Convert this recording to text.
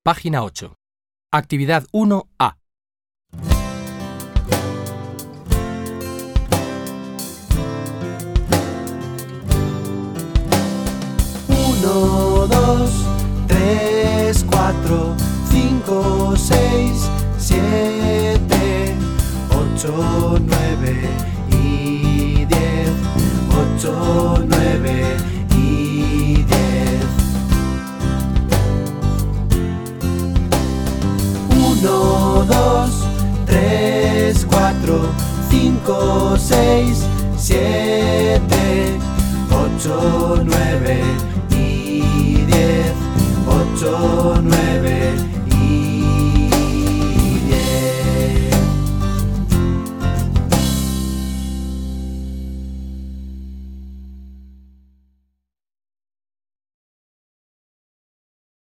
Página 8. Actividad 1A. Uno, dos, tres, cuatro, cinco, seis, siete, ocho, nueve y 10. Ocho, nueve y 10. Uno, dos, tres, cuatro, cinco, seis, siete, ocho, nueve